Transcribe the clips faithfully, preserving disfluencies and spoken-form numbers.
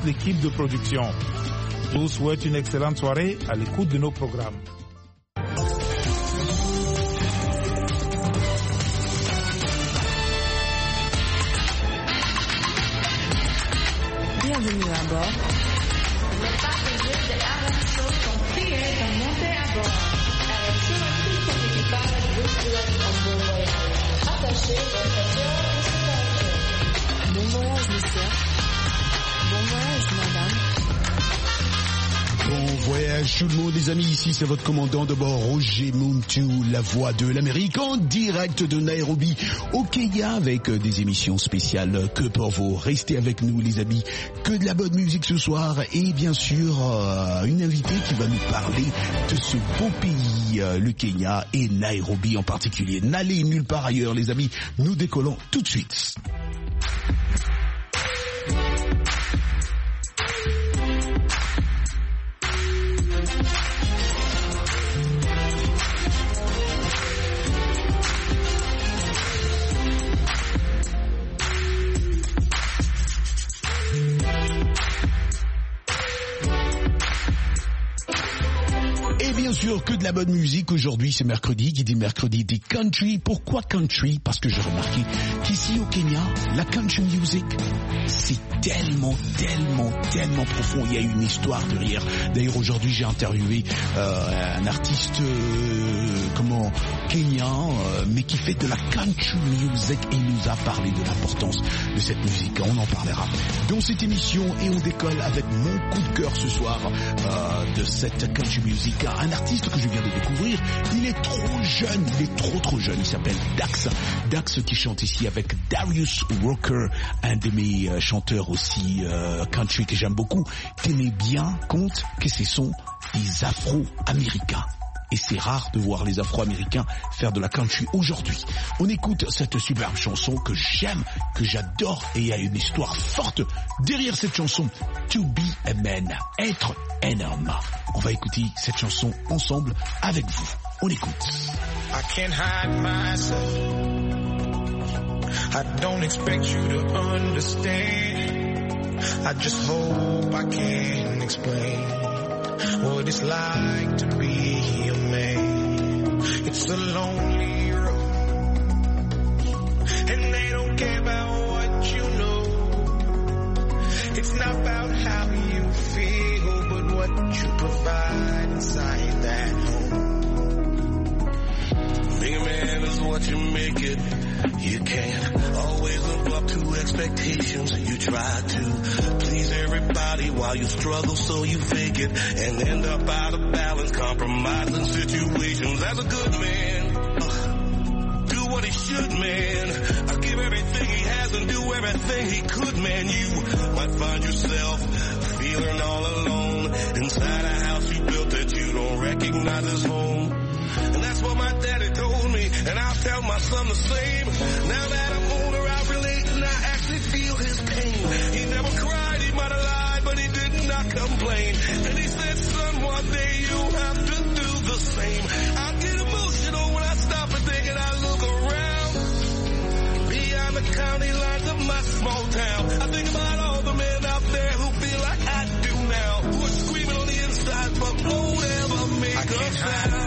l'équipe de production. Je vous souhaite une excellente soirée à l'écoute de nos programmes. Bienvenue à bord. Les passagers de Arancho sont priés de monter à bord. Avec tout son équipage, vous souhaite un bon voyage. Attachez vos chaussures et sécurité. Bon voyage, monsieur. Bon voyage, madame. Bon voyage tout le monde les amis, ici c'est votre commandant de bord Roger Muntu, la voix de l'Amérique en direct de Nairobi au Kenya avec des émissions spéciales que pour vous. Restez avec nous les amis, que de la bonne musique ce soir et bien sûr euh, une invitée qui va nous parler de ce beau pays, euh, le Kenya et Nairobi en particulier. N'allez nulle part ailleurs les amis, nous décollons tout de suite. Bien sûr que de la bonne musique. Aujourd'hui c'est mercredi, qui dit mercredi dit country. Pourquoi country? Parce que j'ai remarqué qu'ici au Kenya, la country music c'est tellement, tellement, tellement profond. Il y a une histoire derrière. D'ailleurs aujourd'hui j'ai interviewé euh, un artiste euh, comment kenyan euh, mais qui fait de la country music et il nous a parlé de l'importance de cette musique. On en parlera dans cette émission et on décolle avec mon coup de cœur ce soir euh, de cette country music. Un artiste que je viens de découvrir, il est trop jeune, il est trop trop jeune, il s'appelle Dax. Dax qui chante ici avec Darius Rucker, un de mes euh, chanteurs aussi euh, country que j'aime beaucoup. Tenez bien compte que ce sont des Afro-Américains. Et c'est rare de voir les Afro-Américains faire de la country aujourd'hui. On écoute cette superbe chanson que j'aime, que j'adore et il y a une histoire forte derrière cette chanson. To be a man, être un homme. On va écouter cette chanson ensemble avec vous. On écoute. I can't hide myself. I don't expect you to understand. I just hope I can explain what it's like to be a man. It's a lonely road, and they don't care about what you know. It's not about how you feel, but what you provide inside that home. Being a man is what you make it. You can't always live up to expectations. You try to please everybody while you struggle, so you fake it and end up out of balance, compromising situations. As a good man, uh, do what he should, man. I give everything he has and do everything he could, man. You might find yourself feeling all alone inside a house you built that you don't recognize as home. And that's what my daddy told me, and I'll tell my son the same. Now that I'm older, I relate and I actually feel his pain. He never cried, he might have lied, but he did not complain. And he said, son, one day you'll have to do the same. I get emotional when I stop and think and I look around beyond the county lines of my small town. I think about all the men out there who feel like I do now, who are screaming on the inside but won't ever make a sound.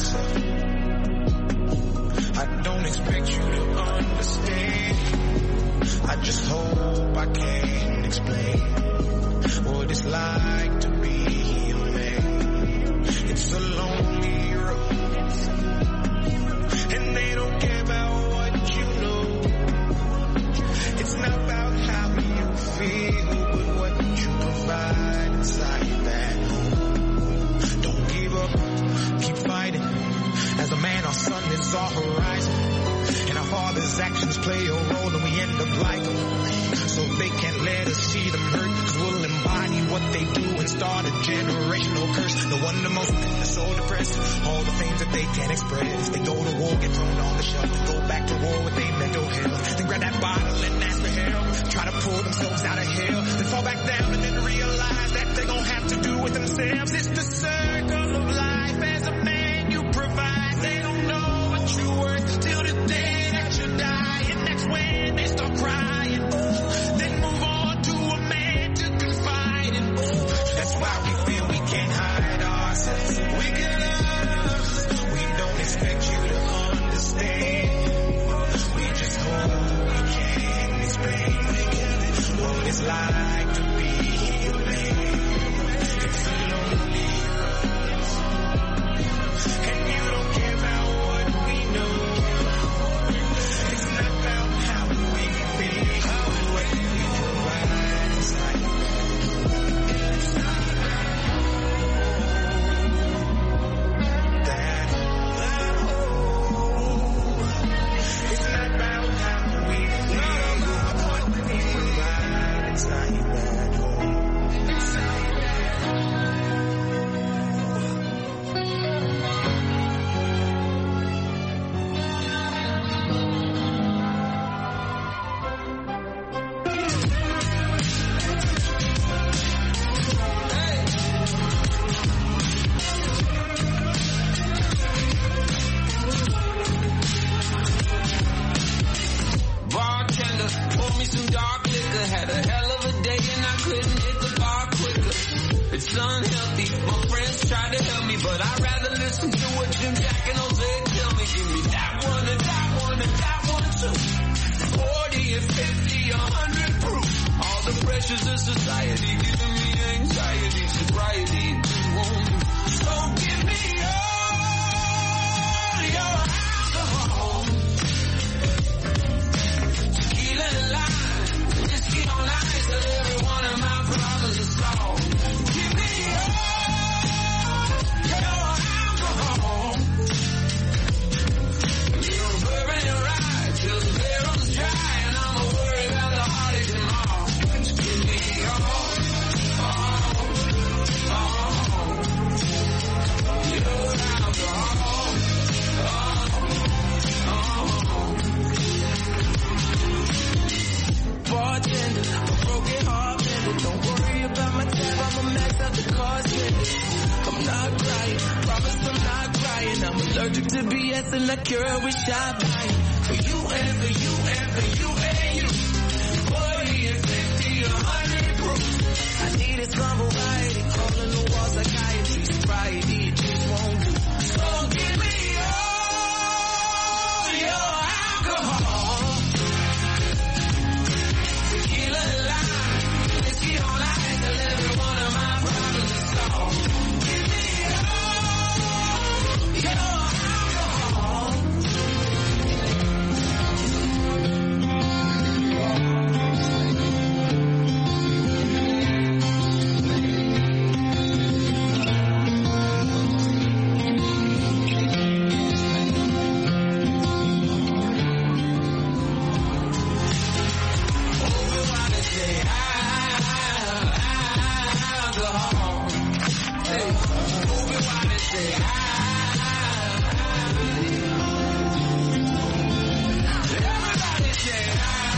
I don't expect you to understand. I just hope I can explain what it's like to be a man. It's a lonely road, and they don't care about what you know. It's not about how you feel, but what you provide inside that home. Don't give up, keep fighting. As a man, our sun is our horizon, and our father's actions play a role, and we end up like them. So they can't let us see them hurt, cause we'll embody what they do and start a generational curse. No wonder most men are so depressed, all the things that they can't express. They go to war, get thrown on the shelf, go back to war with their mental health, then grab that bottle and ask for help, try to pull themselves out of hell, then fall back down and then realize that they're gonna have to do it themselves. It's the circle of life. As a man you provide, they don't know what you're worth till the day that you die, and that's when they start crying. Then move on to a man to confide. fighting for. That's why we feel we can't hide ourselves. We can love. We don't expect you to understand. We just hope we can explain what it's like to be a man. It's a lonely road, and you don't care about what we know. It's not about how we feel, how what we provide. It's like, it's not about that. It's not about how we feel, what we provide. It's not about home. It's not bartender, pour me some dark liquor. Had a hell of a day and I couldn't hit the bar quicker. It's unhealthy. My friends tried to help me, but I'd rather listen to what Jim, Jack, and Jose tell me. Give me that one and that one and that one too. Forty and fifty, a hundred proof. All the pressures of society giving me anxiety, sobriety just won't do. So give me all your alcohol. Tequila and lime, whiskey on ice, till every one of my problems is solved. Give me all your alcohol. Little bourbon and rye till the barrel's dry, and I'm a worry about the heartache tomorrow. Just give me all, all, all your alcohol. Bartender, a broken heart mender. Don't worry about my tab, I'ma max out the card spender. I'm not crying, promise I'm not crying. I'm allergic to B S and I cure it with shot buying. For you and for you and for you and you. Forty and fifty, a hundred proof. I needed some variety, all in the wall psychiatry, sobriety, it just won't do. So give me all your alcohol. Tequila and lime, whiskey on ice, till every one of my problems is solved. Give me all your alcohol. Everybody say, ah, alcohol. Hey, everybody say, ah, everybody say,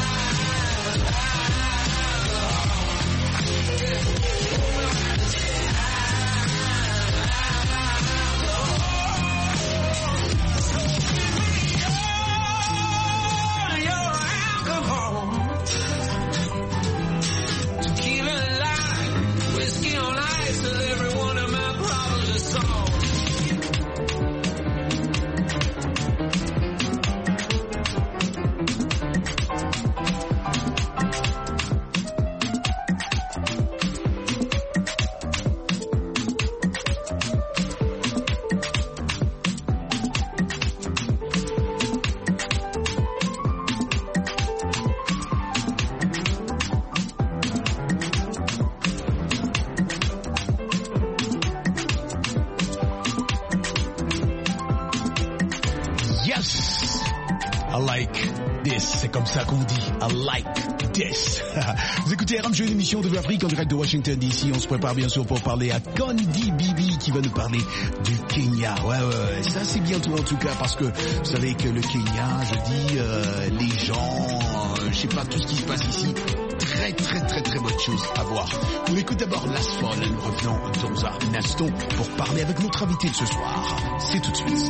all your alcohol. Tequila and lime, whiskey on ice, till every one of my problems is solved. Yes, I like this. C'est comme ça qu'on dit. I like this. Vous écoutez R M G, l'émission de l'Afrique en direct de Washington D C. On se prépare bien sûr pour parler à Condi Bibi qui va nous parler du Kenya. Ouais, ouais, ouais. Ça c'est bientôt en tout cas parce que vous savez que le Kenya, je dis, euh, les gens, euh, je sais pas tout ce qui se passe ici. Très très très très bonne chose à voir. On écoute d'abord Last Fall et nous revenons dans un instant pour parler avec notre invité de ce soir. C'est tout de suite.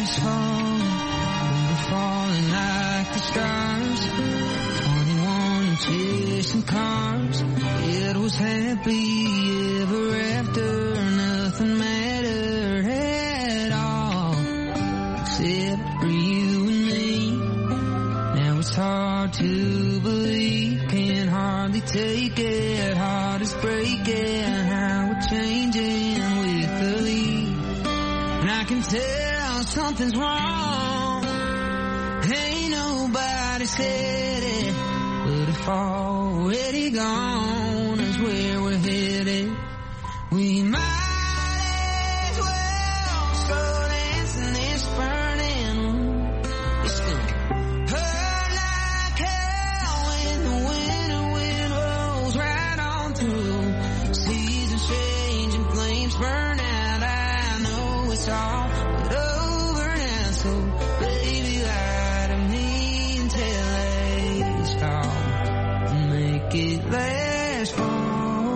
Let's fall, we're falling like the stars. twenty-one and chasing cars. It was happy ever after. Nothing mattered at all except for you and me. Now it's hard to believe, can't hardly take it. Heart is breaking, how we're changing with the lead. And I can tell something's wrong. Ain't nobody said it, but if already gone is where we're headed, we might as well slow dancing this burning room. It's gonna hurt like hell when the winter wind rolls right on through. Seasons change and flames burn out. I know it's all but over now, so baby lie to me until they stop and make it last for.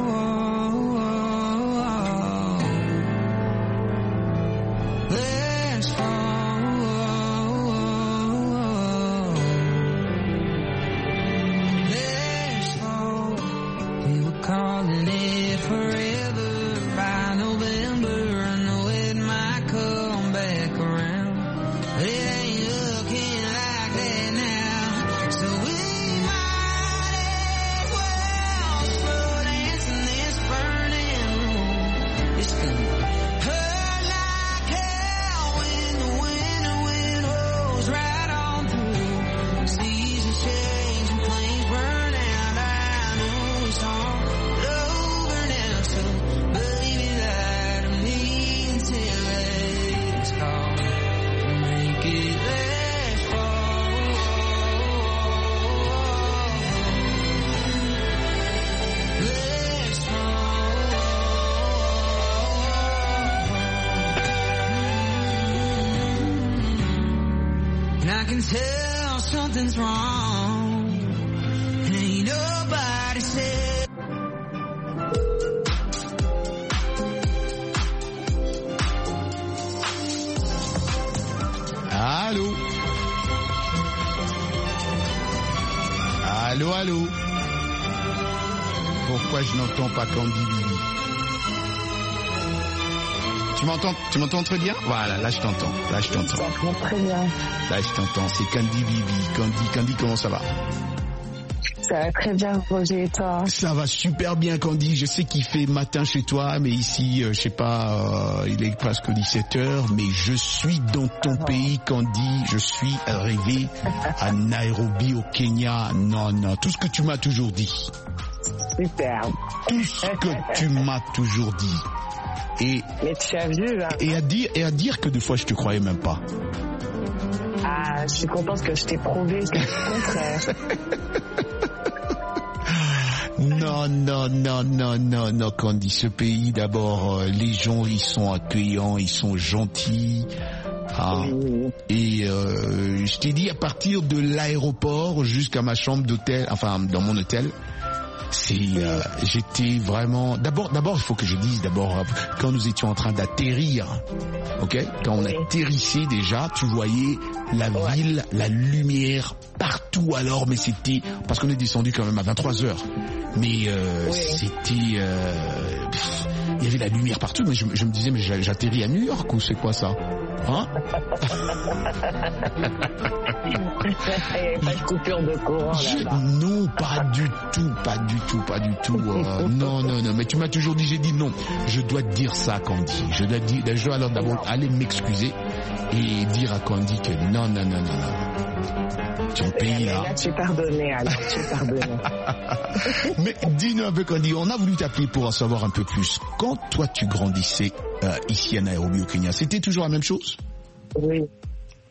Calling it forever by November. I know it might come back around, but it ain't looking like that now. So we might as well slow dancing this burning room. It's gonna hurt like hell when the winter wind rolls right on through. Seasons change and flames burn out. I know it's all over now, so baby lie to me until it's called to make it last fall. Last fall. And I can tell something's wrong. Ain't nobody said. Allô? Allô, allô? Pourquoi je n'entends pas Candy Bibi? Tu m'entends, tu m'entends très bien? Voilà, là je t'entends, là je t'entends. Très bien. Là je t'entends, c'est Candy Bibi. Candy, Candy, comment ça va? Ça va très bien, Roger, et toi? Ça va super bien, Candy. Je sais qu'il fait matin chez toi, mais ici, euh, je sais pas, euh, il est presque dix-sept heures, mais je suis dans ton oh. pays, Candy. Je suis arrivé à Nairobi, au Kenya. Non, non, tout ce que tu m'as toujours dit. Super. Tout ce que tu m'as toujours dit. Et, mais tu as vu, hein? Et à dire, et à dire que des fois, je te croyais même pas. Ah, je suis contente que je t'ai prouvé que c'est le contraire. Non, non, non, non, non, non, Candy, ce pays, d'abord, euh, les gens, ils sont accueillants, ils sont gentils. Ah. Oui. Et euh, je t'ai dit, à partir de l'aéroport jusqu'à ma chambre d'hôtel, enfin, dans mon hôtel, c'est, euh, j'étais vraiment... D'abord, d'abord, il faut que je dise, d'abord, quand nous étions en train d'atterrir, ok, quand on atterrissait déjà, tu voyais la ville, la lumière partout alors, mais c'était... Parce qu'on est descendu quand même à vingt-trois heures. Mais euh, oui. c'était... Euh, pff, il y avait la lumière partout, mais je, je me disais, mais j'atterris à New York ou c'est quoi ça? Hein? Il n'y avait pas de coupure de courant je, non, pas du tout, pas du tout, pas du tout. Euh, non, non, non. Mais tu m'as toujours dit, j'ai dit non. Je dois te dire ça, Candy. Je dois dire, je dois alors d'abord aller m'excuser et dire à Candy que non, non, non, non, non. Ton pays là. Là, tu es pardonné, alors tu es pardonné. Mais dis-nous un peu, Candy. On a voulu t'appeler pour en savoir un peu plus. Quand toi tu grandissais euh, ici à Nairobi au Kenya, c'était toujours la même chose? Oui.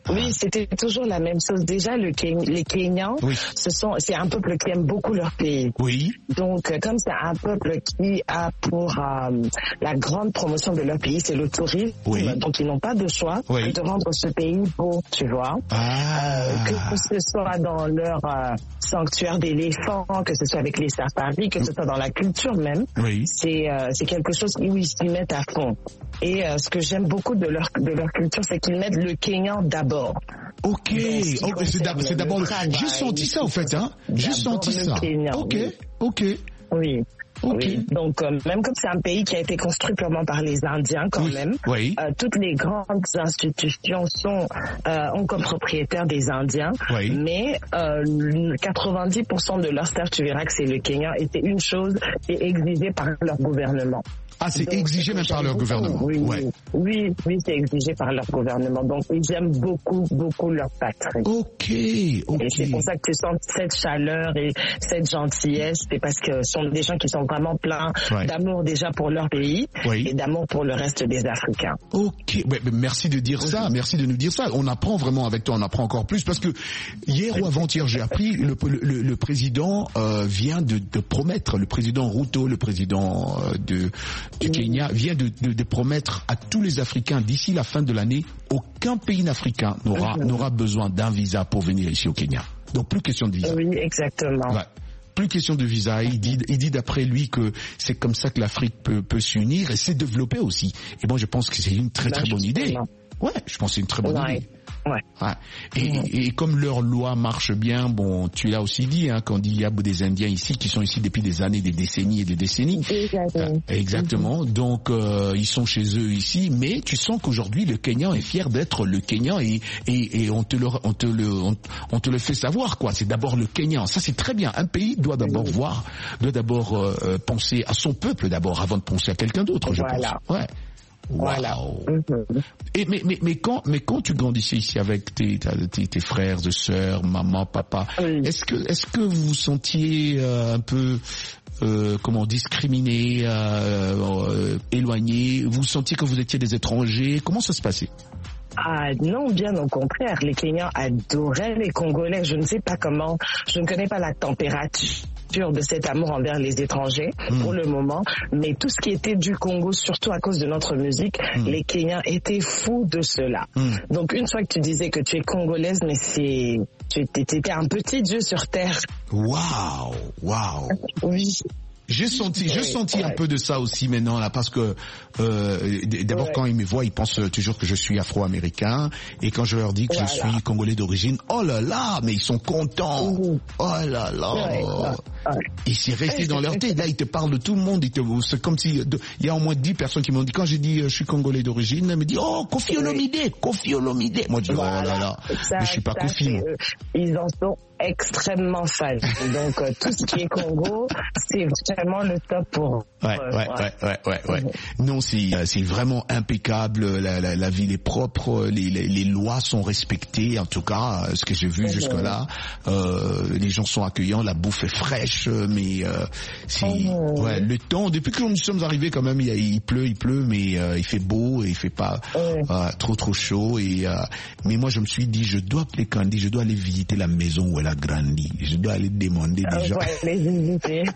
Oui, c'était toujours la même chose. Déjà, le Ken- les Kenyans, Oui. ce sont, c'est un peuple qui aime beaucoup leur pays. Oui. Donc, euh, comme c'est un peuple qui a pour euh, la grande promotion de leur pays, c'est le tourisme. Oui. Donc, ils n'ont pas de choix Oui. que de rendre ce pays beau, tu vois. Ah. Euh, que ce soit dans leur euh, sanctuaire d'éléphants, que ce soit avec les safaris, que ce soit dans la culture même, Oui. c'est euh, c'est quelque chose où ils s'y mettent à fond. Et euh, ce que j'aime beaucoup de leur de leur culture, c'est qu'ils mettent le Kenyan d'abord. Ok, Donc, oh, c'est d'ab- c'est d'abord le... travail, J'ai senti ça, en fait, hein. J'ai d'abord senti le ça. Kenya, Ok, oui. ok. Oui. Ok. Oui. Donc, euh, même comme c'est un pays qui a été construit purement par les Indiens, quand Oui. même, Oui. euh, toutes les grandes institutions sont euh, ont comme propriétaires des Indiens. Oui. Mais euh, quatre-vingt-dix pour cent de leur staff, tu verras que c'est le Kenya, et c'est une chose qui est exigée par leur gouvernement. Ah, c'est Donc, exigé même par leur beaucoup, gouvernement. Oui, Ouais. oui, oui, c'est exigé par leur gouvernement. Donc, ils aiment beaucoup, beaucoup leur patrie. Ok, ok. Et c'est pour ça que tu sens cette chaleur et cette gentillesse. C'est parce que ce sont des gens qui sont vraiment pleins Ouais. d'amour déjà pour leur pays Oui. et d'amour pour le reste des Africains. Ok, ouais, mais merci de dire ça, merci de nous dire ça. On apprend vraiment avec toi, on apprend encore plus parce que hier ou avant-hier, j'ai appris le, le, le président euh, vient de, de promettre, le président Ruto, le président euh, de du Kenya, vient de, de, de promettre à tous les Africains d'ici la fin de l'année, aucun pays africain n'aura Mhm. n'aura besoin d'un visa pour venir ici au Kenya. Donc plus question de visa. Oui, exactement. Ouais. Plus question de visa. Il dit, il dit d'après lui que c'est comme ça que l'Afrique peut, peut s'unir et se développer aussi. Et moi, je pense que c'est une très Ben, très bonne idée. justement. Ouais, je pense que c'est une très bonne Ouais. idée. Ouais. Ouais. Et, et comme leur loi marche bien, bon, tu l'as aussi dit, hein, quand il y a des Indiens ici qui sont ici depuis des années, des décennies et des décennies. Exactement. Euh, exactement. Donc euh, ils sont chez eux ici, mais tu sens qu'aujourd'hui le Kenyan est fier d'être le Kenyan et, et, et on te le on te le on, on te le fait savoir quoi. C'est d'abord le Kenyan. Ça c'est très bien. Un pays doit d'abord voir, doit d'abord euh, penser à son peuple d'abord avant de penser à quelqu'un d'autre. Je Voilà. pense. Ouais. Voilà. Wow. Mhm. Et mais, mais, mais quand, mais quand tu grandissais ici avec tes, tes, tes frères et sœurs, maman, papa, Oui. est-ce que, est-ce que vous vous sentiez euh, un peu, euh, comment, discriminé, euh, euh, éloigné? Vous sentiez que vous étiez des étrangers? Comment ça se passait? Ah non, bien au contraire. Les Kenyans adoraient les Congolais. Je ne sais pas comment, je ne connais pas la température de cet amour envers les étrangers Mm. pour le moment, mais tout ce qui était du Congo, surtout à cause de notre musique, Mm. les Kenyans étaient fous de cela. Mm. Donc une fois que tu disais que tu es congolaise, mais c'est, tu étais un petit dieu sur terre. Waouh, waouh. Oui. J'ai senti, j'ai Oui, senti un ouais. peu de ça aussi maintenant là, parce que euh, d- d'abord Ouais. quand ils me voient, ils pensent toujours que je suis afro-américain, et quand je leur dis que Voilà. je suis congolais d'origine, oh là là, mais ils sont contents. Mhm. Oh là là. Ouais, ouais, ouais. Et c'est resté dans leur tête. Là, ils te parlent de tout le monde. Ils te, c'est comme si de- il y a au moins dix personnes qui m'ont dit, quand j'ai dit euh, je suis congolais d'origine, ils me disent oh Kofi Olomide, Kofi Olomide. Moi je dis Voilà. oh là là, Ça, mais je suis pas ça, Kofi. c'est moi. eux. Ils en sont extrêmement fans. Donc euh, tout ce qui est Congo, c'est vraiment le top pour eux. Ouais, ouais, ouais, ouais, ouais, ouais. Non, c'est, euh, c'est vraiment impeccable. La, la, la ville est propre, les, les, les lois sont respectées. En tout cas, euh, ce que j'ai vu Mhm. jusque-là, euh, les gens sont accueillants, la bouffe est fraîche, mais euh, c'est, Mhm. ouais, le temps. Depuis que nous sommes arrivés, quand même, il, y a- il pleut, il pleut, mais euh, il fait beau et il fait pas Mhm. euh, trop, trop chaud. Et euh, mais moi, je me suis dit, je dois appeler Candy, je dois aller visiter la maison où elle a grandi. Je dois aller demander des Euh, gens. ouais, les visiter.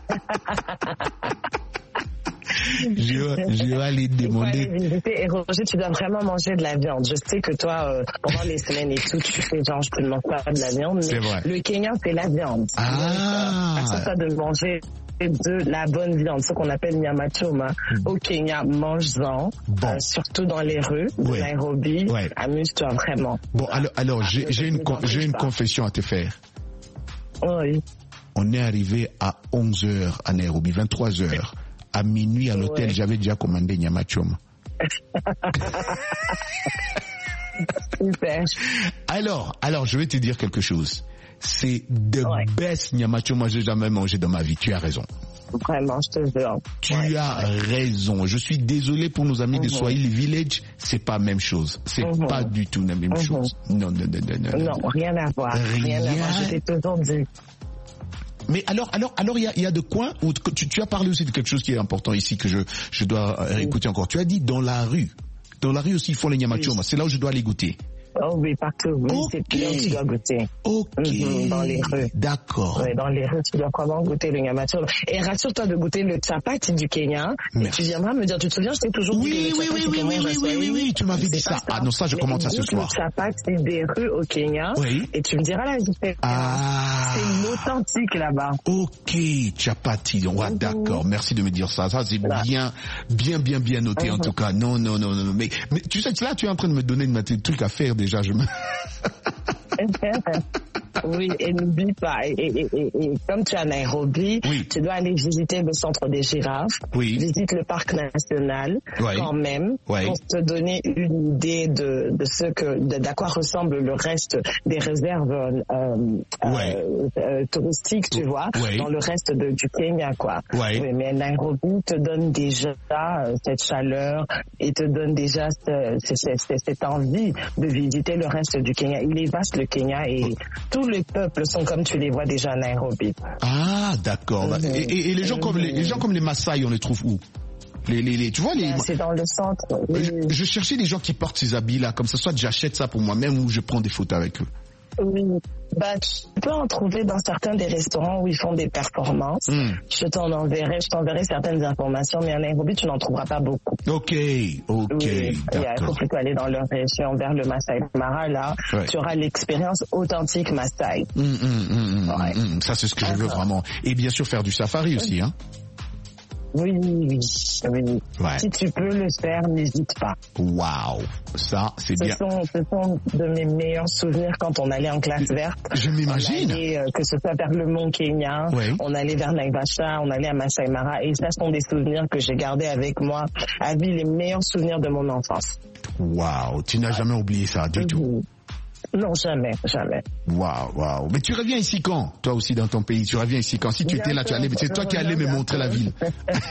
Je, dois- je dois aller Il faut demander. aller visiter. Et Roger, tu dois vraiment manger de la viande. Je sais que toi, euh, pendant les semaines et tout, tu fais genre, je ne mange pas de la viande. C'est Mais vrai. le Kenya, c'est la viande. Ah. Assure-toi de manger de la bonne viande, ce qu'on appelle nyama choma. Au Kenya, mange-en, Bon. euh, surtout dans les rues de Ouais. Nairobi. Ouais. Amuse-toi vraiment. Bon, alors, alors j'ai, Ah, j'ai une, con- j'ai une pas. confession à te faire. Oui. On est arrivé à onze heures à Nairobi, vingt-trois heures. À minuit à l'hôtel, Ouais. j'avais déjà commandé Nyama Choma. Super. Alors, alors, je vais te dire quelque chose. C'est the Ouais. best Nyama Choma que j'ai jamais mangé dans ma vie. Tu as raison. Vraiment, je te jure. Tu Ouais. as raison. Je suis désolé pour nos amis de Mhm. Swahili Village. C'est pas la même chose. C'est Mhm. pas du tout la même Mhm. chose. Non, non, non, non, non. Non, rien à voir. Rien, à Rien. voir. Je t'ai toujours dit. Mais alors, alors, alors, il y a, il y a de quoi où tu, tu as parlé aussi de quelque chose qui est important ici que je, je dois euh, écouter encore. Tu as dit dans la rue. Dans la rue aussi, ils font les nyama choma. C'est là où je dois aller goûter. Oh oui, partout. Oui, Ok. c'est bien, tu dois goûter. Ok. Mhm, dans les rues. D'accord. Ouais, dans les rues, tu dois vraiment goûter le nyama choma. Et rassure-toi de goûter le chapati du Kenya. Merci. Et tu viendras me dire, tu te souviens, je t'ai toujours dit Oui, que le oui, chapati oui, qu'on oui, mange oui, à oui, oui, Swahili, oui, tu m'avais dit c'est pas ça. Ah non, ça, je Mais commande ça ce goûte soir. Le chapati des rues au Kenya. Oui. Et tu me diras la différence. Ah. C'est l'authentique là-bas. Ok, chapati. Ouais, Mhm. d'accord. Merci de me dire ça. Ça, c'est Voilà. bien, bien, bien, bien noté, en Mhm. tout cas. Non, non, non, non. Mais, mais tu sais que là, tu es en train de me donner des trucs à faire déjà. Je me... Oui, et n'oublie pas, et, et, et, et, et comme tu es à Nairobi, Oui. tu dois aller visiter le centre des girafes, Oui. visite le parc national, Ouais. quand même, Ouais. pour te donner une idée de, de ce que, de, d'à quoi ressemble le reste des réserves euh, Ouais. euh, euh, touristiques, tu vois, Ouais. dans le reste de, du Kenya, quoi. Ouais. Oui, mais Nairobi te donne déjà euh, cette chaleur et te donne déjà ce- ce- ce- ce- cette envie de visiter le reste du Kenya. Il est vaste le Kenya et tous les peuples sont comme tu les vois déjà à Nairobi. Ah, d'accord. Mhm. Et, et- et les gens comme les, les gens comme les Maasai, on les trouve où? Les, les, les, tu vois les. Ben, c'est dans le centre. Oui, Je, je cherchais des gens qui portent ces habits-là, comme ça, soit j'achète ça pour moi-même ou je prends des photos avec eux. oui. Bah, tu peux en trouver dans certains des restaurants où ils font des performances. Hmm. Je t'en enverrai, je t'enverrai certaines informations, mais à Nairobi, tu n'en trouveras pas beaucoup. Ok, ok, Oui, il faut d'accord. plutôt aller dans leur région vers le Masai Mara, là. Ouais. Tu auras l'expérience authentique Masai. Hum, hum, hum, hum, Ouais. hum, ça, c'est ce que je veux D'accord. vraiment. Et bien sûr, faire du safari aussi, hein. Oui, oui, oui. Ouais. Si tu peux le faire, n'hésite pas. Waouh, ça, c'est Ce bien. sont, ce sont de mes meilleurs souvenirs quand on allait en classe verte. Je m'imagine. On allait, euh, que ce soit vers le Mont Kenya, Oui. on allait vers Naivasha, on allait à Masai Mara, et ça sont des souvenirs que j'ai gardés avec moi, à vie les meilleurs souvenirs de mon enfance. Waouh, tu n'as jamais oublié ça du tout. Mhm. Non, jamais, jamais. Waouh, waouh. Mais tu reviens ici quand? Toi aussi dans ton pays, tu reviens ici quand? Si tu étais là, tu allais, c'est toi qui allais me montrer la ville.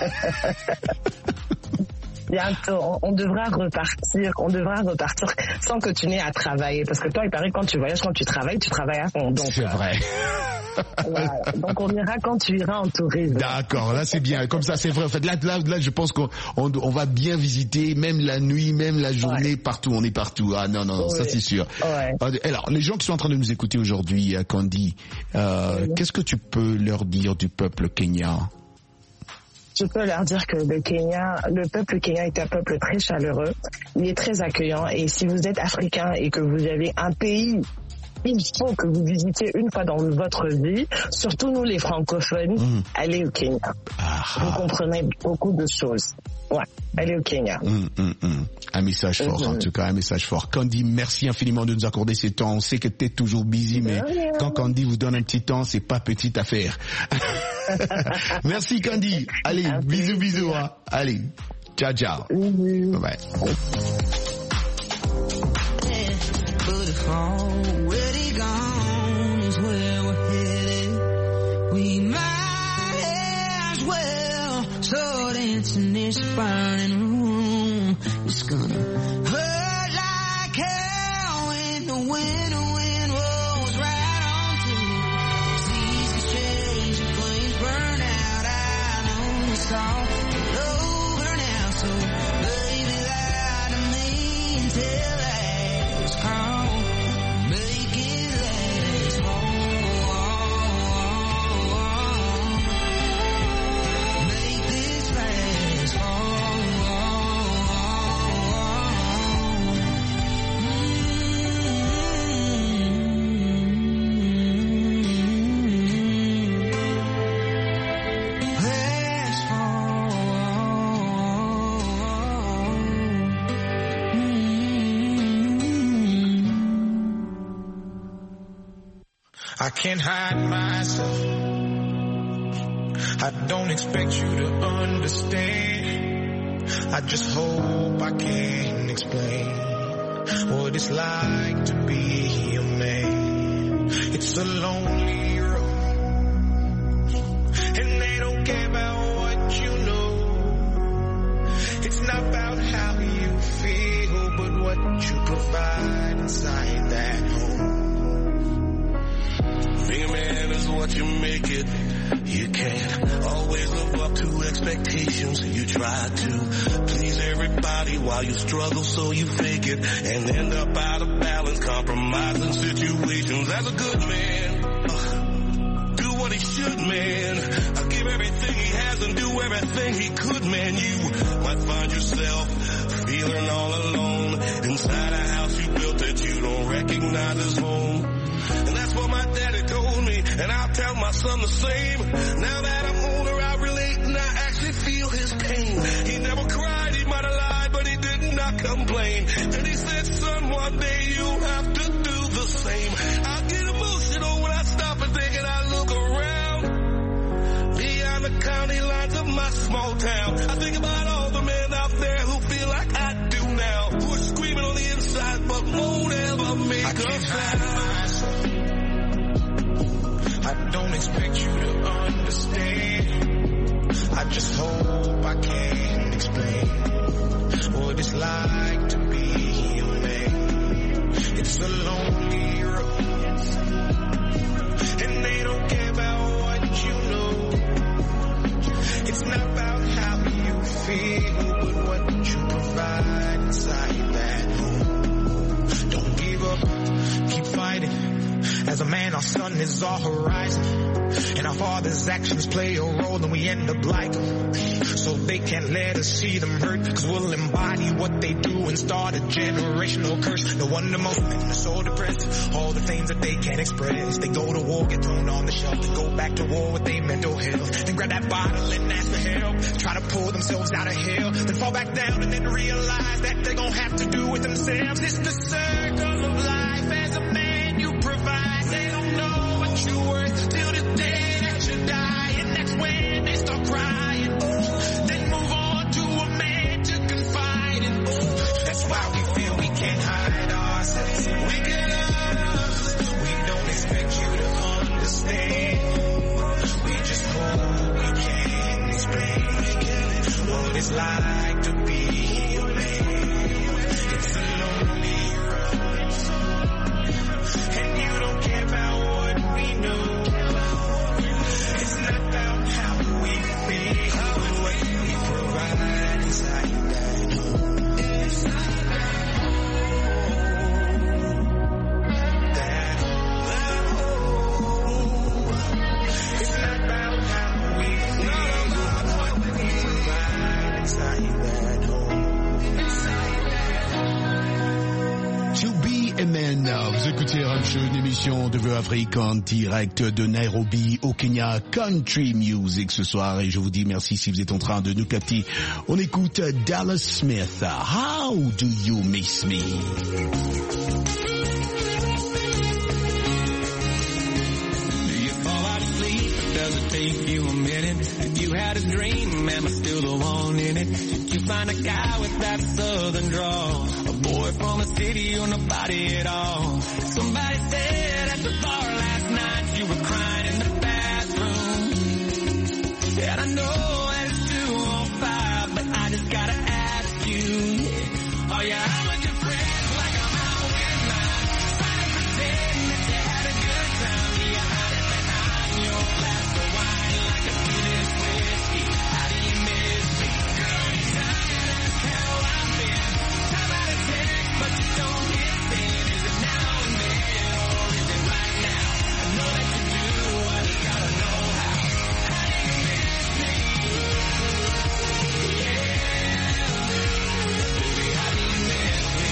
Bientôt, on, on devra repartir, on devra repartir sans que tu n'aies à travailler. Parce que toi, il paraît que quand tu voyages, quand tu travailles, tu travailles à fond. Donc, C'est vrai. voilà. Donc on ira quand tu iras en tourisme. D'accord, là c'est bien. Comme ça, c'est vrai. En fait, là, là, là, je pense qu'on on, on va bien visiter, même la nuit, même la journée, Ouais. partout. On est partout. Ah non, non, non, ça Oui. c'est sûr. Ouais. Alors, les gens qui sont en train de nous écouter aujourd'hui, euh, Candy, euh, Oui. qu'est-ce que tu peux leur dire du peuple kenyan? Je peux leur dire que le Kenya, le peuple kenyan est un peuple très chaleureux, il est très accueillant, et si vous êtes africain et que vous avez un pays, il faut que vous visitiez une fois dans votre vie, surtout nous les francophones, Mm. allez au Kenya. Ah, Vous comprenez beaucoup de choses. Ouais, allez au Kenya. hum, hum, hum. Un message fort, Mhm. en tout cas, un message fort. Candy, merci infiniment de nous accorder ces temps. On sait que tu es toujours busy, mais rien. quand Candy vous donne un petit temps, c'est pas petite affaire. Merci Candy. Allez, Un bisous, plaisir. bisous. Hein. Allez, ciao, ciao. Mhm. Bye bye. But if already gone is where we're headed, we might as well start dancing this fire in a room. It's gonna hurt like hell when the winter wind rolls right on through. Seasons change and flames burn out. I know it's all over now, so baby lie to me and tell us how make it last. Oh, oh, oh, oh. Make this last. Oh, oh, oh, oh. Last I can't hide myself. I don't expect you to understand. I just hope I can explain what it's like to be a man. It's a lonely road, and they don't care about what you know. It's not about how you feel, but what you provide inside that home. Being a man is what you make it. You can't always live up to expectations. You try to please everybody while you struggle, so you fake it and end up out of balance, compromising situations. As a good man, uh, do what he should, man. Uh, give everything he has and do everything he could, man. You might find yourself feeling all alone inside a house you built that you don't recognize as home. And that's what my daddy told me, and I'll tell my son the same. Now that I'm older, I relate and I actually feel his pain. He never cried, he might have lied, but he did not complain. And he said, son, one day you'll have to do the same. I get emotional when I stop and think and I look around beyond the county lines of my small town. I think about all the men out there who feel like I do now, who are screaming on the inside but won't ever make a sound. I don't expect you to understand. I just hope I can explain what it's like to be a man. It's a lonely road, and they don't care about what you know. It's not about how you feel, but what you provide inside that home. Don't give up, keep fighting. As a man, our sun is our horizon, and our father's actions play a role, and we end up like them. So they can't let us see them hurt, cause we'll embody what they do and start a generational curse. No wonder most men are so depressed, all the things that they can't express. They go to war, get thrown on the shelf, then go back to war with their mental health. Then grab that bottle and ask for help, try to pull themselves out of hell, then fall back down and then realize that they're gonna have to do it themselves. It's the circle of life. As a man, you provide. They don't know what you're worth till the day that you die, and that's when they start crying. Then move on to a man to confide in. That's why we feel we can't hide ourselves. We get us. We don't expect you to understand. We just hope we can explain what it's like to be a man. It's a lonely road, and you don't care about what we know. It's not about how we feel, but what we provide inside that home. It's not about that home. It's not about how we feel, but what we provide inside that home. Inside that home. To be a man, vous écoutez Ramshow, une émission de Vœux Afrique en direct de Nairobi au Kenya, Country Music ce soir, et je vous dis merci si vous êtes en train de nous capter. On écoute Dallas Smith, How Do You Miss Me? Does it take you a minute? If you had a dream, am I still the one in it? Did you find a guy with that southern drawl? A boy from a city or nobody at all? Somebody said at the bar last night you were crying in the bathroom. And I know that it's two oh five, but I just gotta ask you, are you out with your friends like I'm out with mine? Trying to pretend that you had a good time. Do you hide it behind your glass of wine like a Guinness whiskey? How do you miss me? Girl, you're tired as hell I've been. Time out of text, but you don't get thin. Is it now and then, or is it right now? I know that you do, I just gotta know how. How do you miss me? Yeah. Baby, how do you miss me?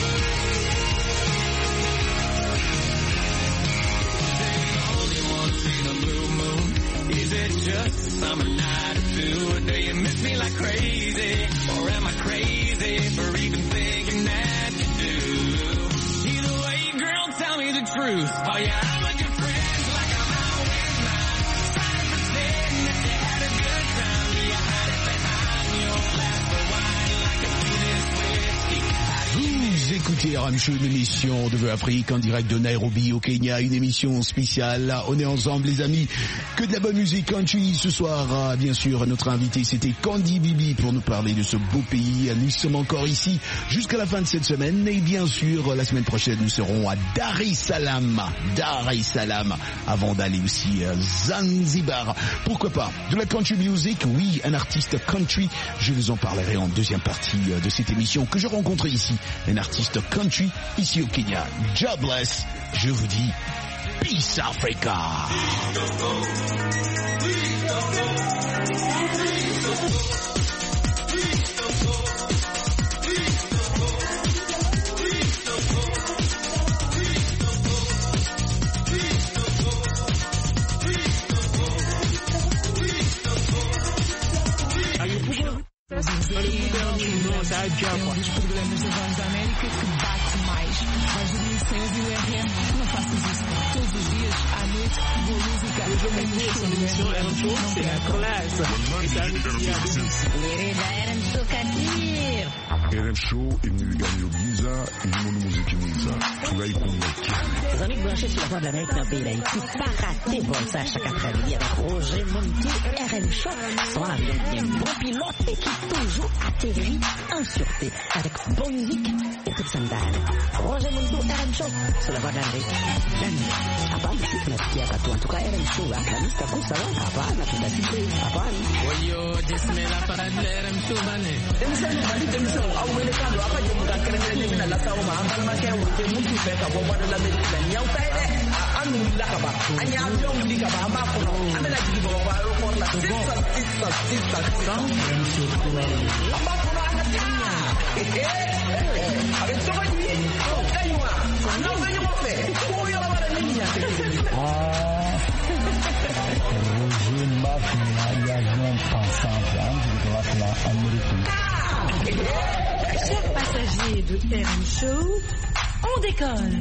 They only want to see the blue moon. Is it just a summer night or two? Or do you miss me like crazy? Or am I crazy for even thinking that you do? Either way, girl, tell me the truth. Are you out with your friends like I'm out with mine? Trying to pretend that you had a good time. Do you hide it behind your glass of wine like a Guinness whiskey? How do you miss Vous écoutez R M Show, une émission de Vœux Afrique en direct de Nairobi au Kenya, une émission spéciale. On est ensemble les amis, que de la bonne musique country. Ce soir, bien sûr, notre invité c'était Candy Bibi pour nous parler de ce beau pays. Nous sommes encore ici jusqu'à la fin de cette semaine et bien sûr, la semaine prochaine nous serons à Dar es Salaam, Dar es Salaam, avant d'aller aussi à Zanzibar. Pourquoi pas de la country music? Oui, un artiste country. Je vous en parlerai en deuxième partie de cette émission que je rencontre ici. Un artiste country ici au Kenya. Jobless, je vous dis Peace Africa. É um dos programas da Voz da América que bate mais. Vais dormir sem ouvir o R M? Não faças isso. Todos os dias, à noite, boa música. Eu também conheço a emissão R M Show, c'est la classe. R M Show Kadir. R M Show imnigano bwiza irimo n'umuziki mwiza turayikumbuka. Les amis branchés sur la Voix de l'Amérique dans le pays d'Haïti, pas rater vol ça chaque après-midi avec Roger Monti, R M Show, son avion bien bon pilote et qui toujours atterrit en sûreté avec bonne musique et toute sandale. Roger Monti, R M Show, sur la Voix de l'Amérique. La nuit. Hapana si tunasikia watu en tout cas R M Show akalista kusawa hapana tutasikia hapana. Oyo jesmela para R M Show bane. Emisani bali emisani au wele kando hapa je muda kerele mina la sawa ma ambal ma ke wote mutu fe ka bo bada la medina nyaw tay de anu la ka ba anya amyo ndi ka ba ma ko amela ji bo ba ro ko la to go sista sista sound R M Show kula amba ko na anya eh eh avec to ni ko kaywa na venyo mo fe ko yo la bada niña ah Roger Mafia avion ensemble de la américaine. Chers passagers de R M Show, on décolle.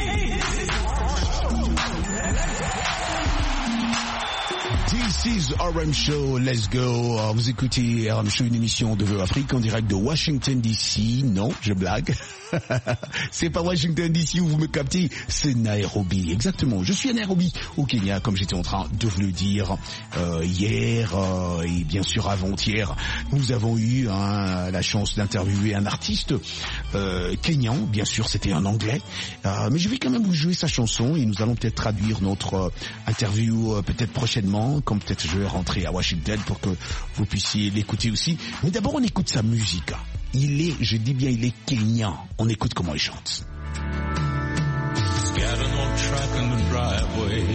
This is R M Show, let's go. Vous écoutez R M Show, une émission de Vœux Afrique en direct de Washington D C. Non, je blague. C'est pas Washington D C où vous me captez, c'est Nairobi. Exactement, je suis à Nairobi au Kenya, comme j'étais en train de vous le dire euh, hier euh, et bien sûr avant-hier. Nous avons eu hein, la chance d'interviewer un artiste euh, kenyan, bien sûr c'était en anglais, euh, mais je vais quand même vous jouer sa chanson et nous allons peut-être traduire notre euh, interview euh, peut-être prochainement, comme peut-être je vais rentrer à Washington pour que vous puissiez l'écouter aussi. Mais d'abord on écoute sa musique. Il est, je dis bien, il est kenyan. On écoute comment il chante. Scattered on track in the driveway.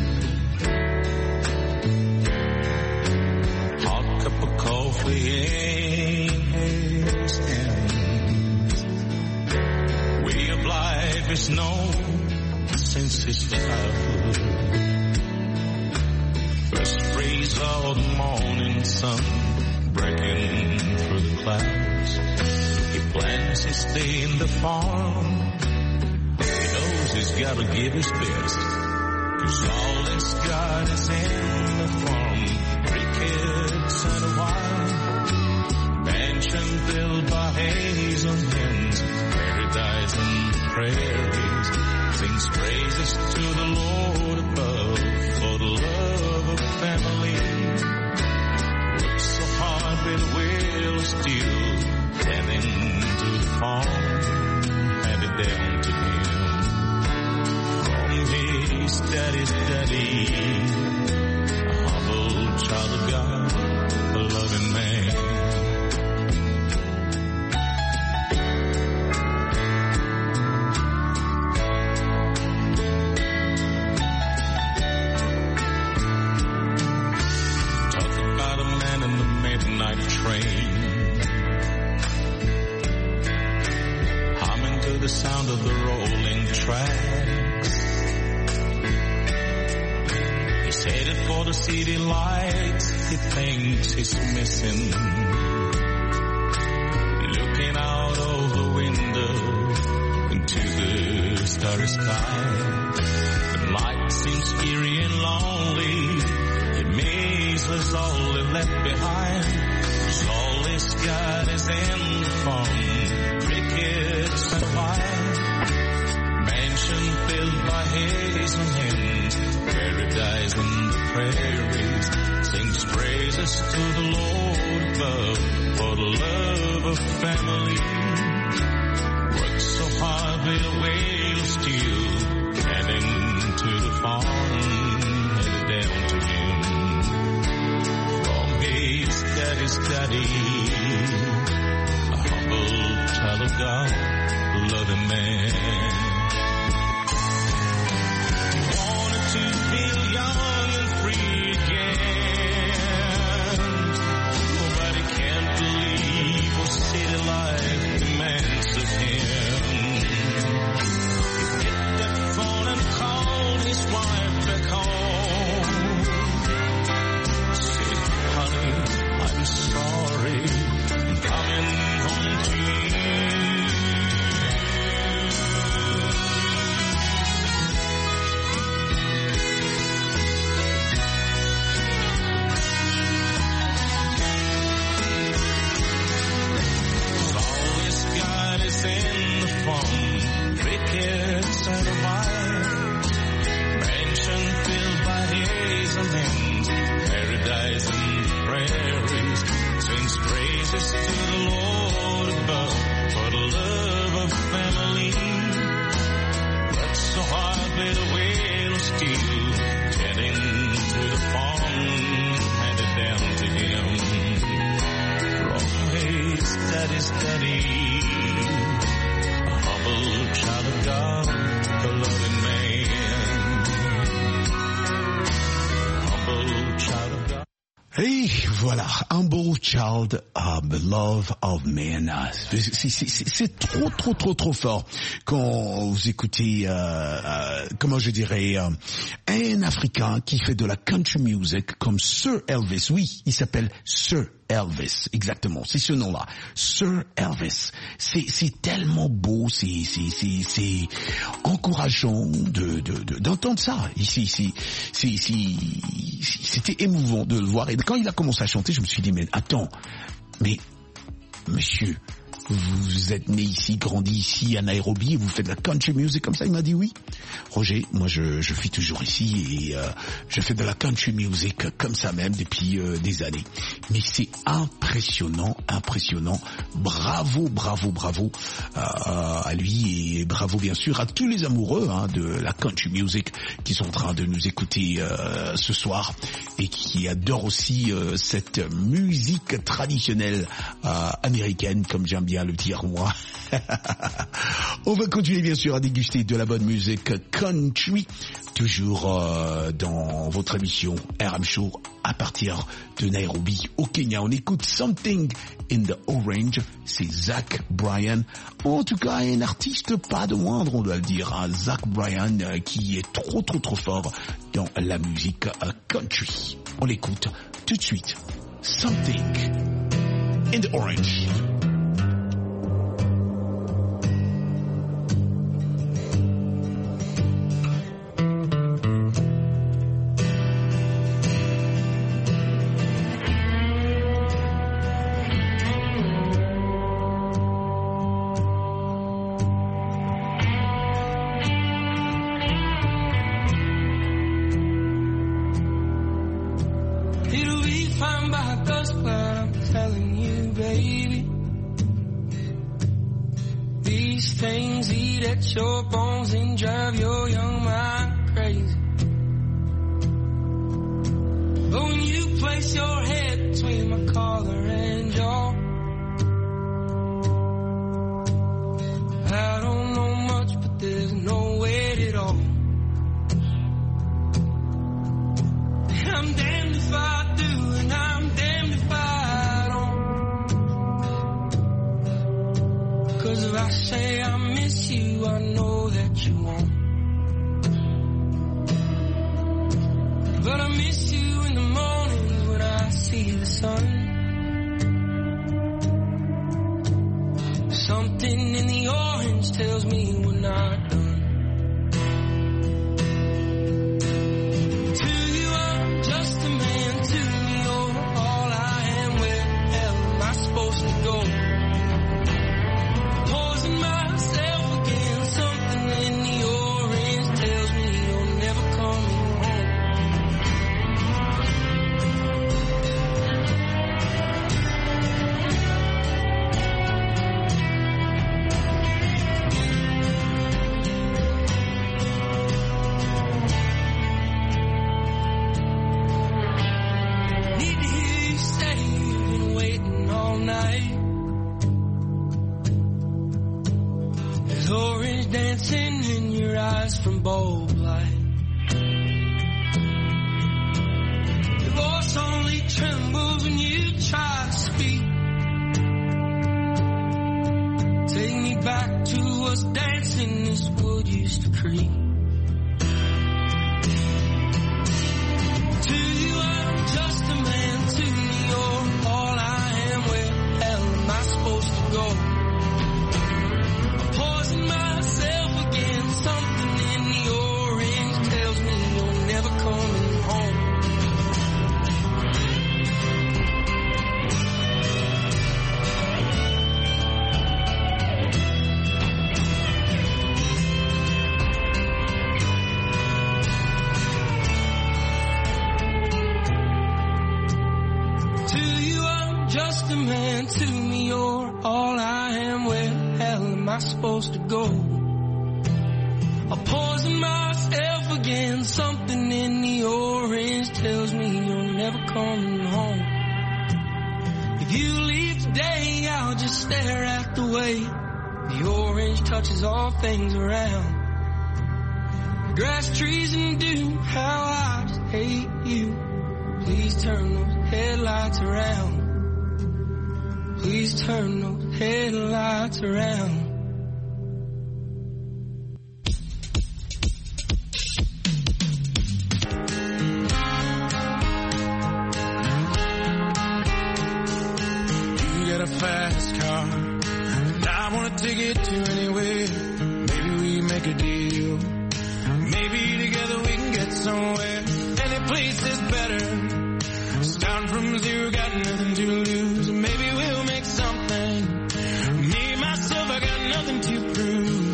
Hot cup of coffee in his hands. Way of life is known since his childhood. First rays of the morning sun breaking through the clouds. He plans his day in the farm. He knows he's gotta give his best, 'cause all he's got is in the farm. Three kids and a wife, mansion built by hazel hands, paradise in the prairies, sings praises to the Lord above for the love of family. Works so hard but will still tending to the farm, handed down to him from his daddy's daddy, a humble child of God, a loving man. Sound of the rolling tracks. He's headed for the city lights he thinks he's missing. Looking out of the window into the starry sky. The night seems eerie and lonely. He misses all he left behind. 'Cause all he's got is in the farm. Three kids and a wife. praises to the Lord above for the love of family. Worked so hard with a whale still, heading to the farm, headed down to him. From his daddy's daddy, a humble child of God, loving man. He wanted to feel young and free again, but he can't believe what city life demands of him. He picked that phone and called his wife back home. Said, honey, I'm sorry, I'm coming home to you. In the farm, crickets and a wire, mansion filled by hazellands, paradise and prairies, sings praises to the Lord above for the love of family. But so hard with a whale of steel, heading to the farm, handed down to him. From his daddy's daddy, child of God, the loving man. Humble child of God. Et voilà, Humble Child of the Love of Man. C'est, c'est, c'est, c'est trop, trop, trop, trop fort quand vous écoutez, euh, euh, comment je dirais, euh, un Africain qui fait de la country music comme Sir Elvis. Oui, il s'appelle Sir Elvis, exactement, c'est ce nom-là, Sir Elvis. C'est, c'est tellement beau, c'est, c'est, c'est, c'est encourageant de, de, de, d'entendre ça. Ici, c'est, c'est, c'est, c'était émouvant de le voir. Et quand il a commencé à chanter, je me suis dit, mais attends, mais monsieur, vous êtes né ici, grandi ici à Nairobi, et vous faites de la country music comme ça? Il m'a dit oui. Roger, moi je, je suis toujours ici et euh, je fais de la country music comme ça même depuis euh, des années. Mais c'est impressionnant, impressionnant. Bravo, bravo, bravo euh, à lui et bravo bien sûr à tous les amoureux hein, de la country music qui sont en train de nous écouter euh, ce soir et qui adorent aussi euh, cette musique traditionnelle euh, américaine, comme j'aime bien le dire moi. On va continuer bien sûr à déguster de la bonne musique country, toujours euh, dans votre émission R M Show à partir de Nairobi au Kenya. On écoute Something in the Orange, c'est Zach Bryan. En tout cas un artiste pas de moindre, on doit le dire, hein, Zach Bryan euh, qui est trop trop trop fort dans la musique euh, country. On l'écoute tout de suite. Something in the Orange. Your bones and drive your young mind crazy. But when you place your head between my collar and jaw, I don't know much, but there's no weight at all. I'm damned if I do, and I'm damned if I don't. 'Cause if I say I miss you, I know that you won't. But I miss you in the mornings when I see the sun. Something in the orange tells me we're not done. To you I'm just a man, to me you're all I am. Where the hell am I supposed to go? Poison myself again, something in the orange tells me you're never coming home. with orange dancing in your eyes from bulb light. Your voice only trembles when you try to speak. Take me back to us dancing this wood used to creep. To you I'm just a man, to me you're all I am. Where the hell am I supposed to go? I'm poisoning myself again, something in the orange tells me you're never coming home. Just a man, to me you're all I am. Where the hell am I supposed to go? I poison myself again, something in the orange tells me you're never coming home. If you leave today, I'll just stare at the way the orange touches all things around. Grass, trees, and dew, how I just hate you. Please turn those headlights around. Please turn those headlights around. You got a fast car, and I wanna take it to anywhere. Maybe we make a deal. Maybe together we can get somewhere. Any place is better. Starting from zero, got nothing to lose. Maybe we'll make something. Me, myself, I got nothing to prove.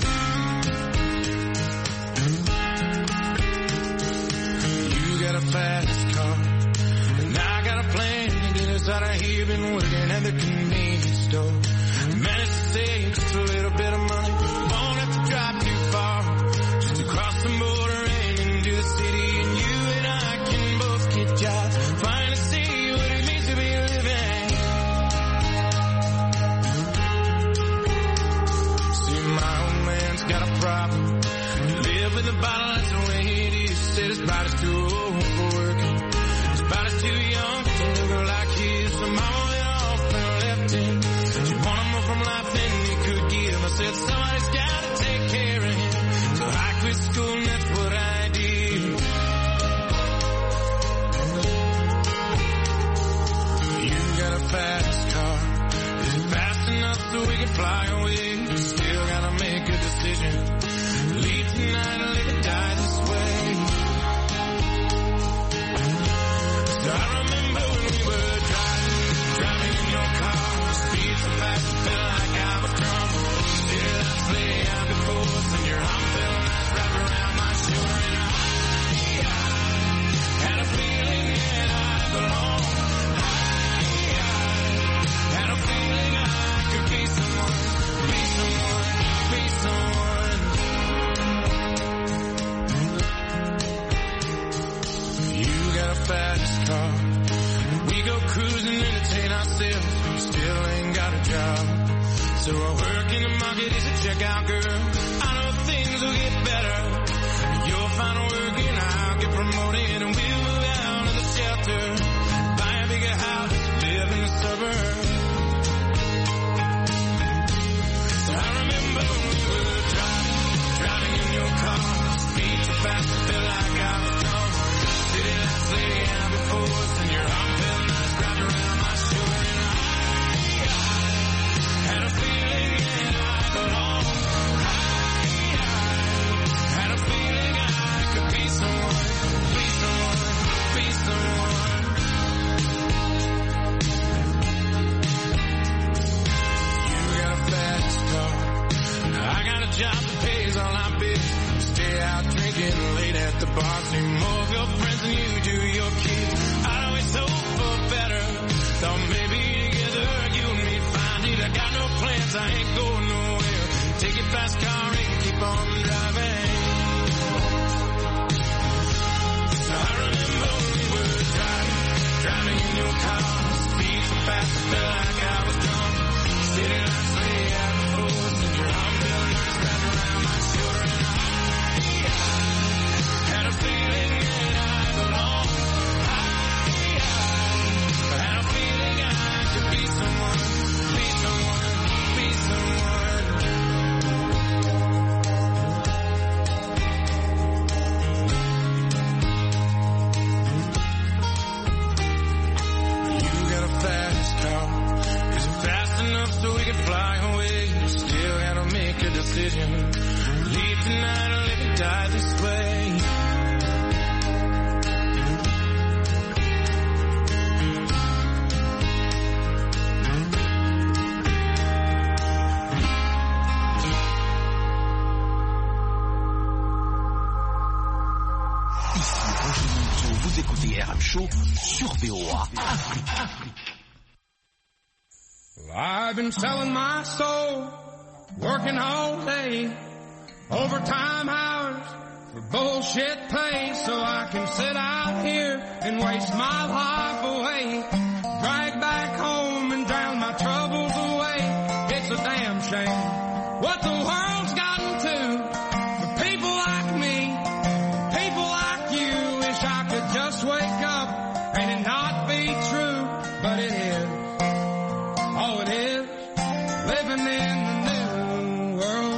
You got a fast car, and I got a plan to get us out of here. Been working at the convenience store. Managed to save just a little bit of money. Won't have to drive too far. Just across the border and into the city. And you and I can both get jobs. Finally see what it means to be living. See, my old man's got a problem. You live with a bottle, that's the way it is. Said his body's too old for working. His body's too young to live like his. So mama went off and left him. She wanted more from life than he could give. I said somebody's gotta take care of him. So I quit school and that's what I did. You got a fast car. Is it fast enough so we can fly away? Still gotta make a decision. Leave tonight or live and die this way. So I remember when we were driving, driving in your car. Speed so fast it felt like I was drunk. City lights lay out before us and your arm felt nice wrapped around my shoulder. And I, I had a feeling that I belonged. Had a feeling I could be someone, be someone, be someone. You got a fast car. We go cruising, entertain ourselves. We still ain't got a job. So I work in the market as a checkout girl. I know things will get better. You'll find work and I'll get promoted. And we'll move out of the shelter. Buy a bigger house, live in the suburbs. I remember when we were driving, driving in your car. Speed so fast it felt like I was drunk. City lights lay out before us and your arm felt nice wrapped around my shoulder. And I, I had a feeling that I belonged. I, I had a feeling I could be someone, be someone, be someone. You got a fast car. I got a job that pays all my bills. Stay out drinking late at the bar. See more of your friends than you do your kids. I'd always hope for better. Thought maybe together you and me find it. I got no plans, I ain't going nowhere. Take your fast car and keep on driving. So I remember when we were driving, driving in your car. Speed so fast it felt like I was drunk. City lights lay out before us and your arm felt nice wrapped around. Leave tonight or live and die this way. Vous écoutez R M Show sur V O A Afrique. Well, I've been selling my soul, working all day, overtime hours for bullshit pay, so I can sit out here and waste my life away, drag back home and drown my troubles away. It's a damn shame what the world's gotten to for people like me, people like you. Wish I could just wake up and it not be true, but it is. Oh, it is living in the new world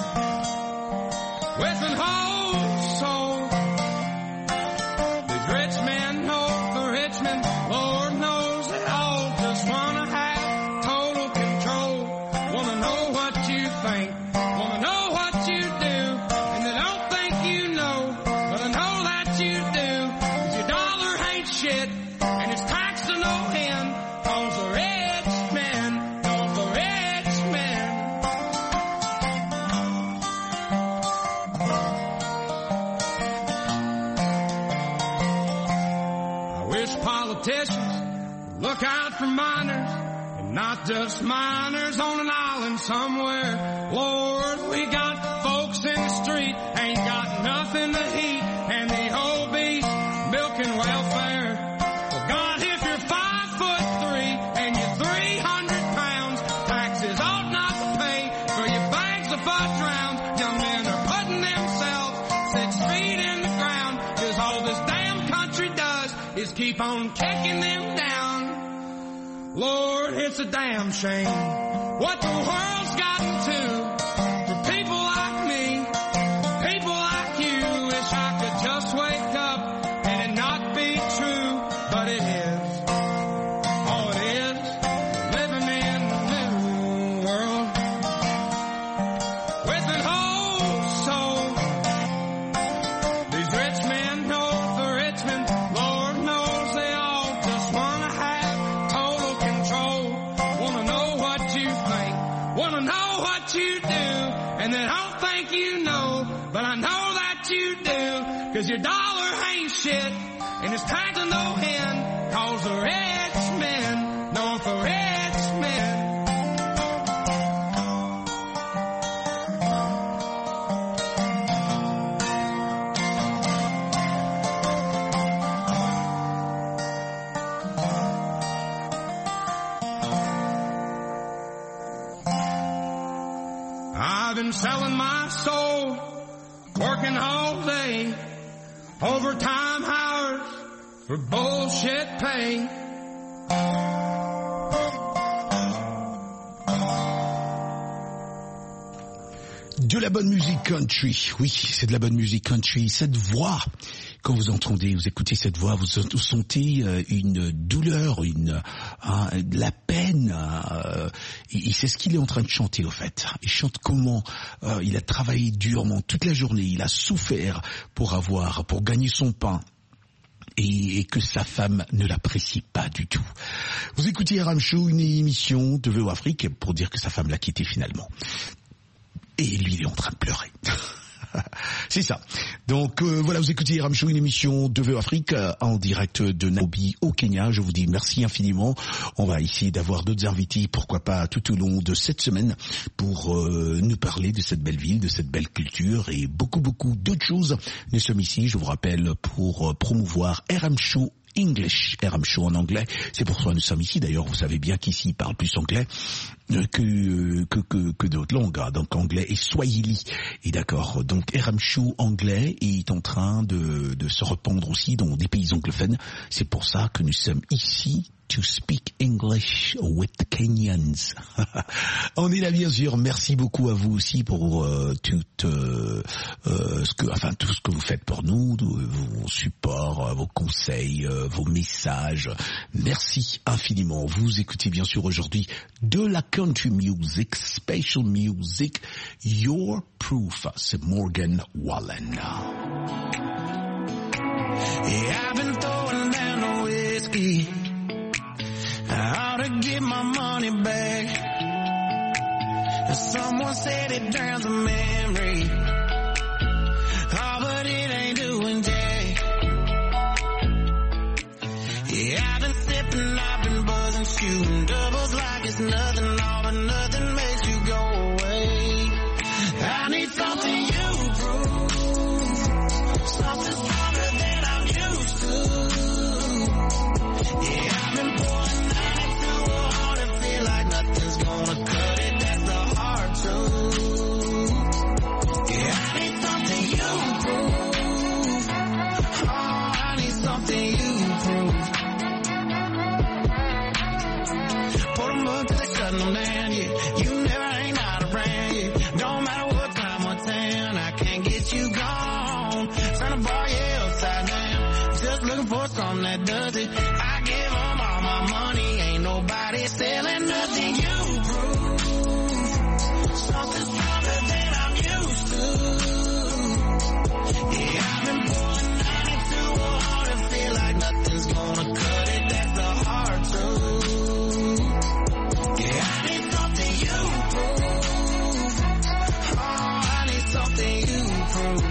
with an whole soul. These rich men know the rich men, Lord knows they all just wanna have total control. Wanna know what you think, wanna know what you do, and they don't think you know, but I know that you do. 'Cause your dollar ain't shit, and it's taxed to no end, 'cause the rich men, 'cause the rich men. I wish politicians would look out for minors, and not just minors on an island somewhere. Lord, we got folks in the street, ain't got nothing to eat, and the obese milking welfare. Well, God, if you're five foot three and you're three hundred pounds, taxes ought not to pay for your bags of fudge rounds. Young men are putting themselves six feet in the ground, 'cause all this damn country does is keep on kicking them down. Lord, it's a damn shame what the world's gotten to for people like me, people like you. Wish I could just wake up and it not be true, but it is. Oh, it is living in the new world with an whole soul. These rich men know the rich men, Lord knows they all just wanna have total control. Wanna know what you think, wanna know what you do, and they don't think you know, but I know that you do. 'Cause your dollar ain't shit, and it's taxed to no end, 'cause the rich men know the rich men. I've been selling my soul, working all day, overtime hours for bullshit pay. De la bonne musique country, oui, c'est de la bonne musique country. Cette voix, quand vous entendez, vous écoutez cette voix, vous sentez une douleur, une hein, de la peine. Euh, et c'est ce qu'il est en train de chanter au fait. Il chante comment euh, il a travaillé durement toute la journée, il a souffert pour avoir, pour gagner son pain. Et, et que sa femme ne l'apprécie pas du tout. Vous écoutez R M Show, une émission de V O A Afrique pour dire que sa femme l'a quitté finalement. Et lui, il est en train de pleurer. C'est ça. Donc euh, voilà, vous écoutez R M Show, une émission de V O A Afrique euh, en direct de Nairobi au Kenya. Je vous dis merci infiniment. On va essayer d'avoir d'autres invités, pourquoi pas tout au long de cette semaine, pour euh, nous parler de cette belle ville, de cette belle culture et beaucoup beaucoup d'autres choses. Nous sommes ici, je vous rappelle, pour euh, promouvoir R M Show English, R M Show en anglais. C'est pour ça que nous sommes ici. D'ailleurs, vous savez bien qu'ici, ils parlent plus anglais que que que, que d'autres langues. Hein. Donc anglais et Swahili. Et d'accord. Donc R M Show anglais est en train de de se répandre aussi dans des pays anglophones. C'est pour ça que nous sommes ici to speak English with the Kenyans. On est là bien sûr. Merci beaucoup à vous aussi pour euh, tout euh, euh, ce que, enfin tout ce que vous faites pour nous, vos supports, vos conseils, euh, vos messages. Merci infiniment. Vous écoutez bien sûr aujourd'hui de la country music, special music, Your Proof. C'est Morgan Wallen. Yeah, I've been throwing down the whiskey. I ought to get my money back. Someone said it drowns a memory. Oh, but it ain't doing jack. Yeah, I've been sipping, I've been buzzing, shooting doubles like it's nothing. All but nothing makes you go away. I need something you prove, something stronger than I'm used to. Yeah, I've been pouring ninety-two hard and feel like nothing's gonna cut it. That's the hard truth. Yeah, I need something you prove. Oh, I need something you prove. Put 'em up till they shutting them down, yeah. You never ain't out of brand, yeah. Don't matter what time or town, I can't get you gone. Turn the bar, yeah, upside down. Just looking for something that does it. I give 'em all my money, ain't nobody selling nothing. You prove something stronger than I'm used to. Yeah, I've been pouring ninety-two hard and feel like nothing's gonna cut it. That's the hard truth. Yeah, I need something you prove. Oh, I need something you prove.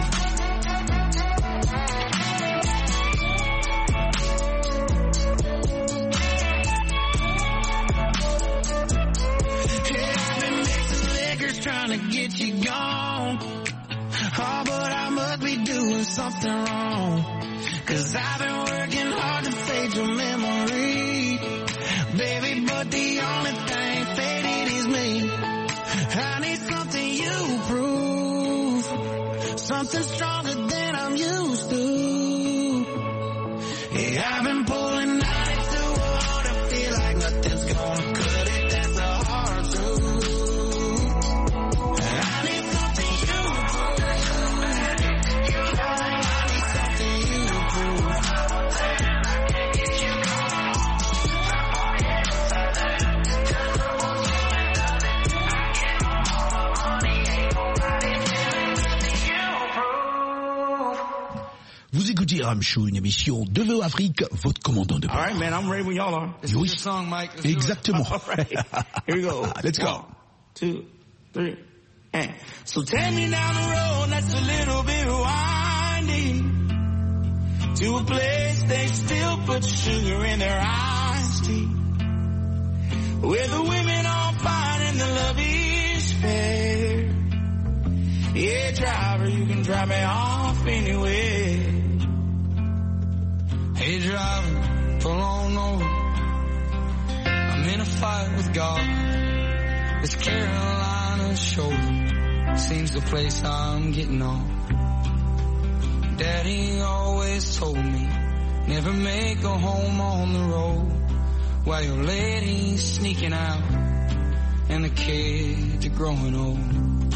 Trying to get you gone. Oh, but I must be doing something wrong. Cause I've been working hard to fade your memory. Baby, but the only thing faded is me. I need something you prove. Something stronger than I'm used to. Yeah, I've been pulling ninety-two hard and feel like nothing's gonna cut it. That's the hard truth. Vous écoutez Ramchou, une émission de V O Afrique, votre commandant de bord. All right, man, I'm ready when y'all are. This Oui, is your song, Mike. Let's exactement. All right, here we go. Let's go. One, two, three, and so take me down the road that's a little bit winding to a place they still put sugar in their iced tea, where the women are fine and the love is fair. Yeah, driver, you can drive me off anywhere. Hey driver, pull on over. I'm in a fight with God. This Carolina shoulder seems the place I'm getting on. Daddy always told me, never make a home on the road while your lady's sneaking out and the kids are growing old.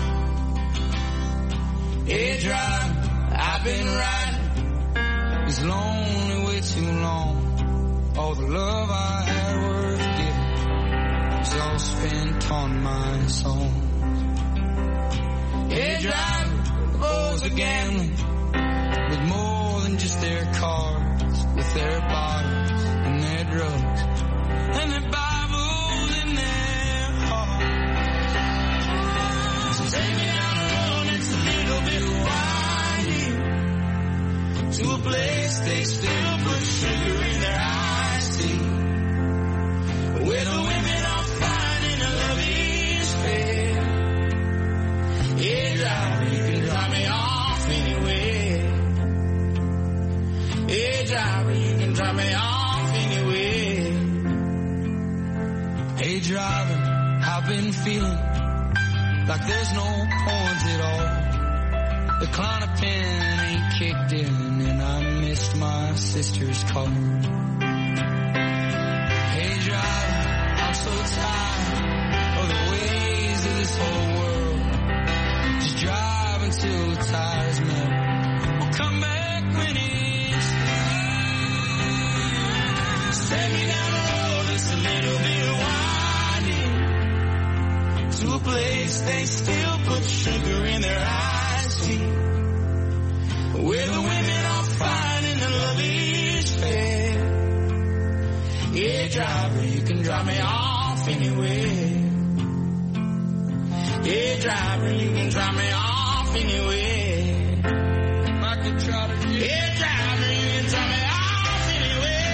Hey driver, I've been riding this lonely way too long. All the love I had worth giving was all spent on my songs. Hey driver, the boys are gambling with more than just their cards, with their bottles and their drugs and their Bibles in their hearts. So take me down the road that's a little bit winding to a place they still put sugar in their iced tea, where the women are fine and the love is fair. Yeah, driver, you can drop me off anywhere. Hey driver, you can drop me off anywhere. Hey driver, I've been feeling like there's no point at all. The Klonopin ain't kicked in and I missed my sister's call. drive until the tires melt. We'll come back when it's through. Take me down the road that's a little bit winding, to a place they still put sugar in their iced tea, where the women are fine and the love is fair. Yeah, driver, you can drop me off anywhere. Yeah, driver, you can drop me off anywhere. I could try to do. Yeah, driver, you can drop me off anywhere.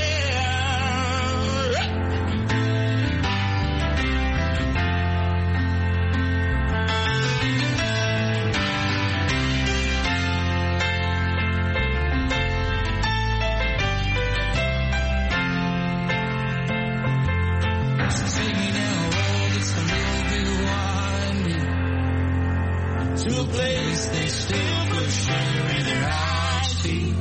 So take me down a road that's a little bit winding, to a place they still put sugar in their iced tea,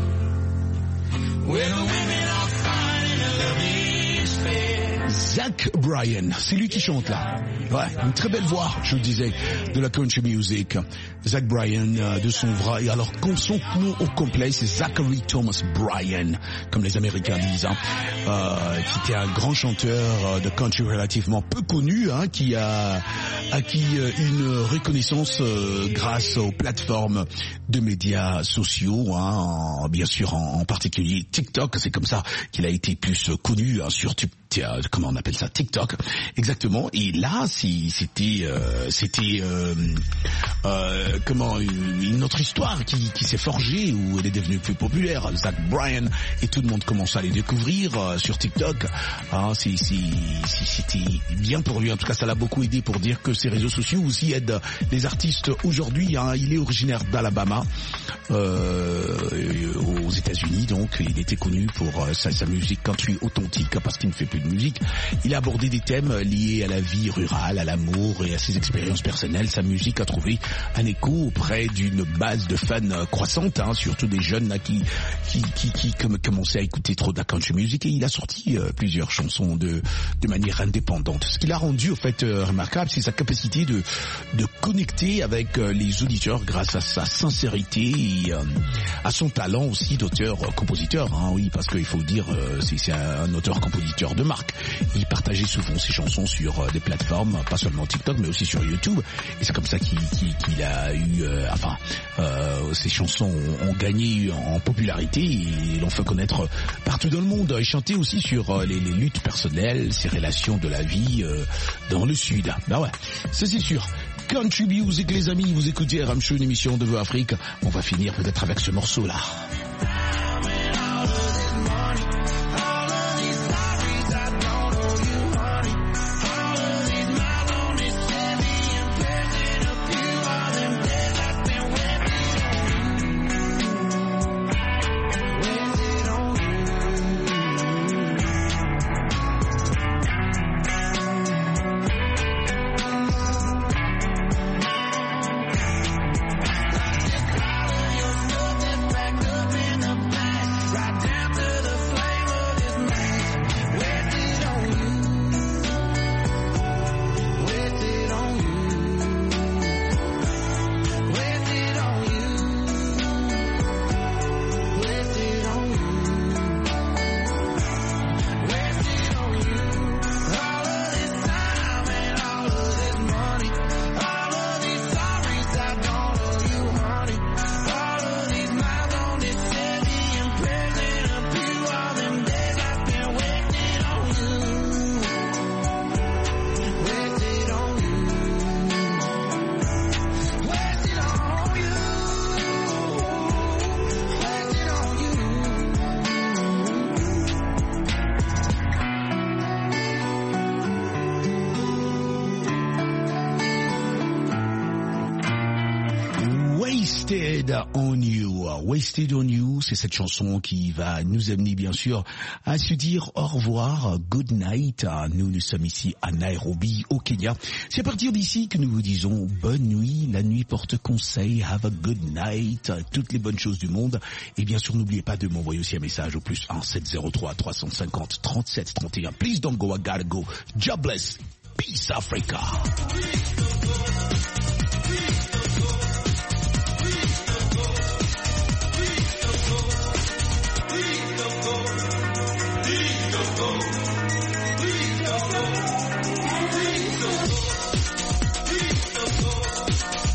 where the women are fine and the love is fair. Zach Bryan, c'est lui qui chante là. Ouais, une très belle voix, je le disais, de la country music. Zach Bryan, euh, de son vrai, et alors son nom au complet, c'est Zachary Thomas Bryan, comme les Américains disent, hein, euh, qui était un grand chanteur de country relativement peu connu, hein, qui a acquis une reconnaissance euh, grâce aux plateformes de médias sociaux, hein, en, bien sûr en, en particulier TikTok, c'est comme ça qu'il a été plus connu, hein, sur comment on appelle ça, TikTok, exactement. Et là, c'était, euh, c'était, euh, euh, comment une, une autre histoire qui, qui s'est forgée, où elle est devenue plus populaire. Zach Bryan, et tout le monde commence à les découvrir euh, sur TikTok. Ah, c'est, c'est, c'est, c'était bien pour lui. En tout cas, ça l'a beaucoup aidé pour dire que ces réseaux sociaux aussi aident les artistes aujourd'hui. Hein. Il est originaire d'Alabama, euh, aux États-Unis, donc il était connu pour euh, sa, sa musique country authentique, parce qu'il ne fait plus de musique. Il a abordé des thèmes liés à la vie rurale, à l'amour et à ses expériences personnelles. Sa musique a trouvé un écho auprès d'une base de fans croissante, hein, surtout des jeunes là, qui qui qui, qui comme, commençaient à écouter trop de la country music, et il a sorti euh, plusieurs chansons de de manière indépendante. Ce qui l'a rendu au fait euh, remarquable, c'est sa capacité de de connecter avec euh, les auditeurs grâce à sa sincérité et euh, à son talent aussi d'auteur-compositeur, hein, oui, parce qu'il faut le dire, euh, c'est, c'est un auteur-compositeur de marque. Il partageait souvent ses chansons sur euh, des plateformes, pas seulement TikTok, mais aussi sur YouTube, et c'est comme ça qu'il, qu'il, qu'il a eu, euh, enfin, euh, ses chansons ont, ont gagné en popularité et l'ont fait connaître partout dans le monde. Il chantait aussi sur euh, les, les luttes personnelles, ses relations de la vie euh, dans le Sud. Bah ouais, ça c'est sûr. Country Music, les amis, vous écoutez R M Show, une émission de Voix Afrique. On va finir peut-être avec ce morceau-là. Wasted on You. Wasted on You, c'est cette chanson qui va nous amener bien sûr à se dire au revoir, good night. Nous, nous sommes ici à Nairobi, au Kenya. C'est à partir d'ici que nous vous disons bonne nuit. La nuit porte conseil, have a good night, toutes les bonnes choses du monde. Et bien sûr, n'oubliez pas de m'envoyer aussi un message au plus un sept zéro trois trois cent cinquante trente-sept trente et un. Please don't go, I gotta go. Jobless. Peace Africa.